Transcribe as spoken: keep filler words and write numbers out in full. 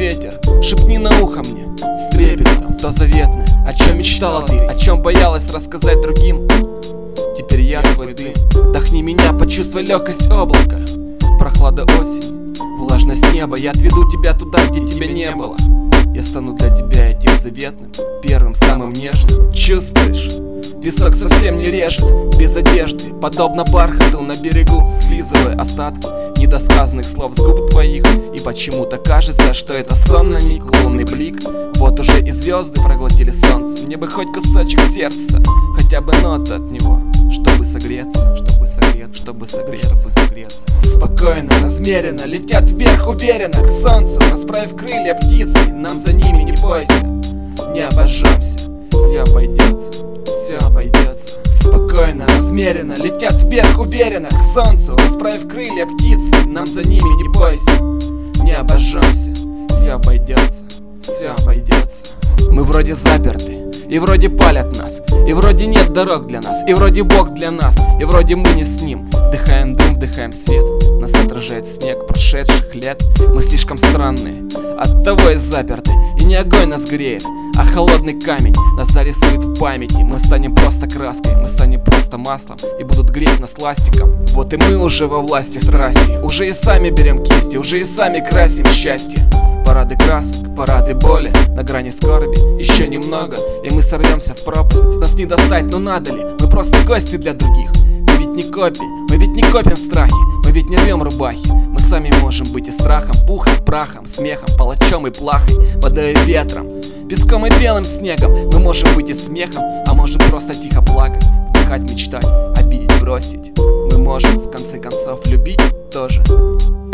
ветер, шепни на ухо мне с трепетом то заветное, о чем мечтала ты, о чем боялась рассказать другим. Теперь я твой дым, вдохни меня, почувствуй легкость облака, прохлада осени, влажность неба. Я отведу тебя туда, где тебя не было. Я стану для тебя этим заветным, первым, самым нежным. Чувствуешь? Песок совсем не режет, без одежды, подобно бархату на берегу, слизывая остатки недосказанных слов с губ твоих. И почему-то кажется, что это сон на миг, лунный блик. Вот уже и звезды проглотили солнце. Мне бы хоть кусочек сердца, хотя бы нота от него, чтобы согреться, чтобы согреться, чтобы согреться, чтобы согреться. Спокойно, размеренно летят вверх уверенно к солнцу, расправив крылья птицы. Нам за ними не бойся, не обожжемся, все обойдется, все обойдется. Спокойно, размеренно летят вверх уверенно к солнцу, расправив крылья птицы. Нам за ними не бойся, не обожжемся, все обойдется, все обойдется. Мы вроде заперты, и вроде палят нас, и вроде нет дорог для нас, и вроде Бог для нас, и вроде мы не с ним. Вдыхаем дым, вдыхаем свет, нас отражает снег прошедших лет. Мы слишком странные, оттого и заперты. И не огонь нас греет, а холодный камень нас зарисует в памяти. Мы станем просто краской, мы станем просто маслом, и будут греть нас ластиком. Вот и мы уже во власти страсти, уже и сами берем кисти, уже и сами красим счастье. Парады красок, парады боли, на грани скорби еще немного, и мы сорвемся в пропасть. Нас не достать, но надо ли? Мы просто гости для других. Мы ведь не копим, мы ведь не копим страхи, мы ведь не рвем рубахи. Мы сами можем быть и страхом, пухом, прахом, смехом, палачом и плахой, водой и ветром, песком и белым снегом. Мы можем быть и смехом, а можем просто тихо плакать, вдыхать, мечтать, обидеть, бросить. Мы можем в конце концов любить тоже.